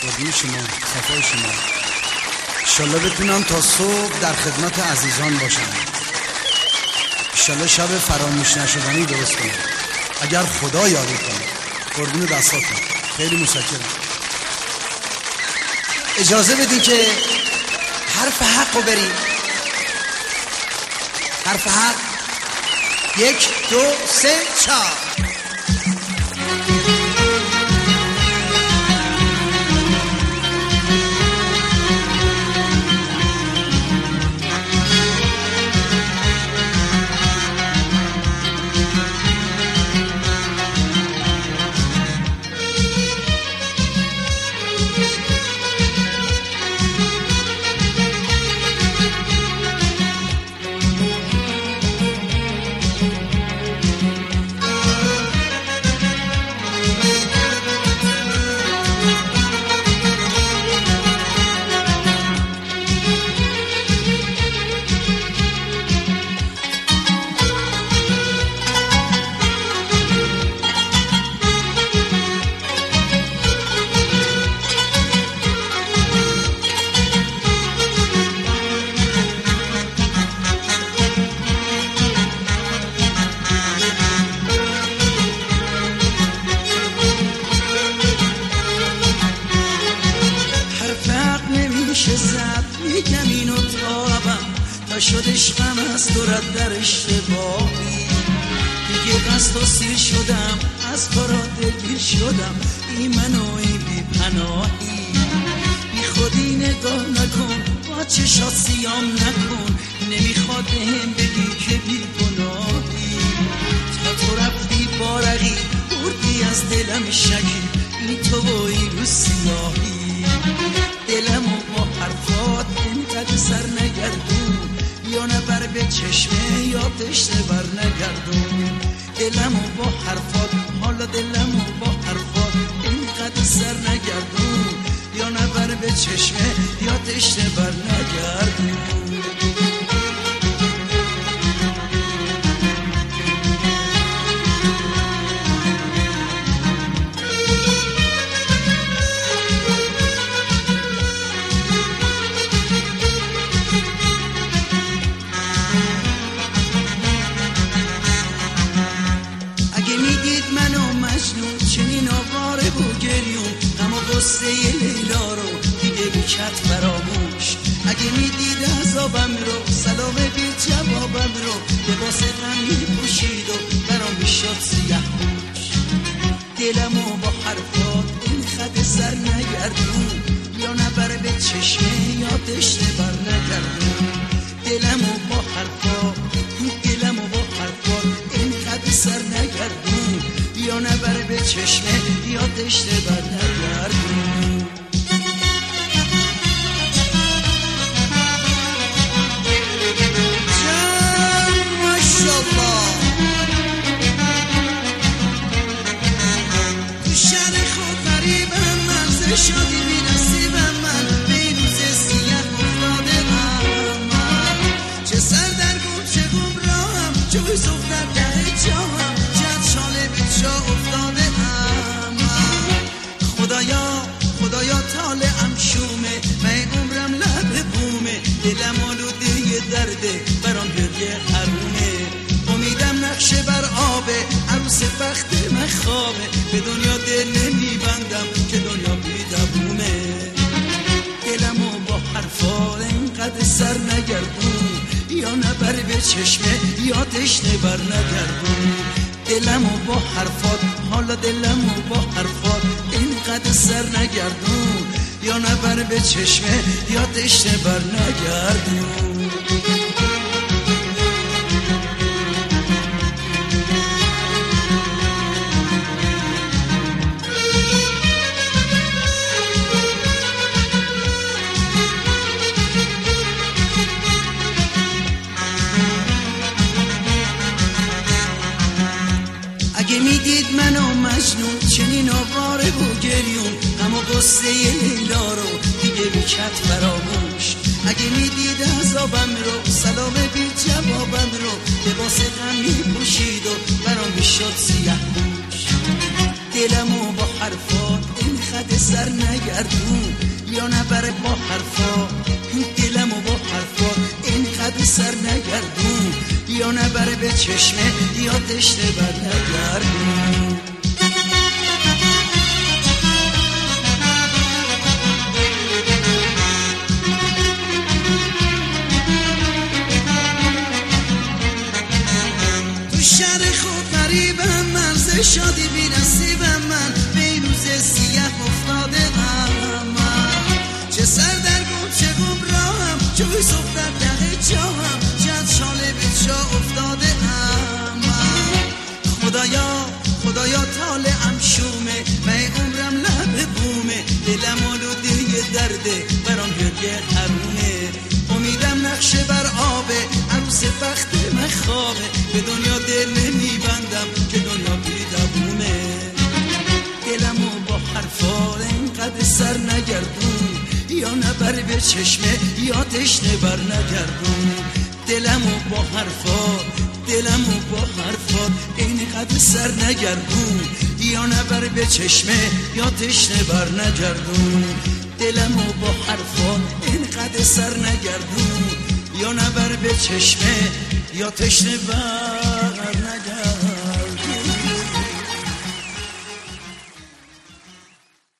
قربون شما، صفای شما. انشالله بتونم تا صبح در خدمت عزیزان باشم. انشالله شب فراموش نشدنی درست کنم اگر خدا یاری کنه. قربون دستاتون، خیلی متشکرم. اجازه بدین که حرف حق رو بریم. حرف حق 1 2 3 4. شد عشقم از تو رد در اشتباهی دیگه قصد و سیر شدم از کارا دلگیر شدم این منوی بی پناهی بی خودی نگاه نکن با چشات سیام نکن نمیخواد بهم بگی که بی گناهی تا تو رفتی بارقی بردی از دلم شکی این تو با این رو سیاهی دلمو با حرفات انقدر سر نگردون یا نبر به چشمه یا تشنه بر نگردون دلمو با حرفات حالا دلمو با حرفات اینقدر سر نگردون یا نبر به چشمه یا تشنه بر نگردون قصه لیلا رو دیگه بیکت فراموش اگه میدید عذابم رو سلام بی جوابم رو لباس غم میپوشید و برام میشد سیاه پوش دلمو با حرفات این خط سر نگردون یا نبر به چشمه یا تشنه بر نگردون دلمو با حرفات این خط سر نگردون یا نبر به چشمه یا تشنه بر نگردون جان ماشالله تو شهر خود غریبم من ز شادی بی نصیبم من به این روز سیاه افتاده من چه سر در گم چه گمراهم جوی صبح در ده جاهم جد شاله به جا افتاده خدایا طالعم شومه من عمرم لب بومه دلم آلوده درده برام گریه حرومه امیدم نقشه بر آبه عروس بخت من خوابه به دنیا دل نمیبندم که دنیا بیدبومه دلمو با حرفات اینقدر سر نگردون یا نبر به چشمه یا تشنه بر نگردون دلمو با حرفات حالا دلمو با حرفات اینقدر سر نگردون یا نبر به چشمه یا تشنه بر نگردون اگه میدید منو مجنون چنین آواره و گریون غم و قصه لیلا رو دیگه بیکت فراموش اگه میدید عذابم رو سلام بی جوابم رو لباس غم میپوشید و برام میشد سیاه پوش دلمو با حرفات این اینقدر سر نگردون یا نبره با حرفا دلمو با حرفا اینقدر سر نگردون یا نبره به چشمه یا تشنه بر نگردون تو شهر خود غریبم مرز شادی بی نصیبم من به این روز سیاه افتاده من چه سر در گم چه گمراهم چه بی صبح در دقه جاهم چند شاله به جا افتاده من خدایا طالعم شومه من عمرم لب بومه دلم آلوده درده برام گریه حرومه امیدم نقشه بر آبه عروس بخت من خوابه به دنیا دل نمیبندم که دنیا بیدبونه دلمو با حرفا اینقدر سر نگردون یا نبر به چشمه یا تشنه بر نگردون دلمو با حرفات اینقدر سر نگردون یا نبر به چشمه یا تشنه بر نگردون دلمو با حرفات اینقدر سر نگردون یا نبر به چشمه یا تشنه بر نگردون